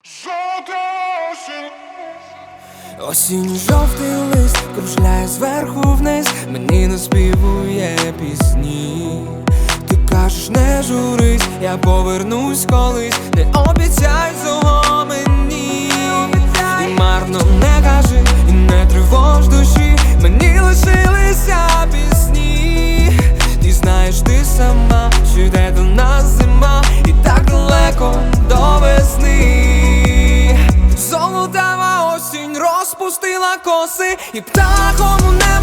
Осінь жовтий лист кружляє зверху вниз, мені наспівує пісні. Ти кажеш, не журись, я повернусь колись, не обіцяй цього мені. І марно не кажи, і не тривож душі, мені лишилися пісні. Ти знаєш, ти сама, що йде до нас зима, і так далеко до весни. Золотава осінь розпустила коси, і птахом у небі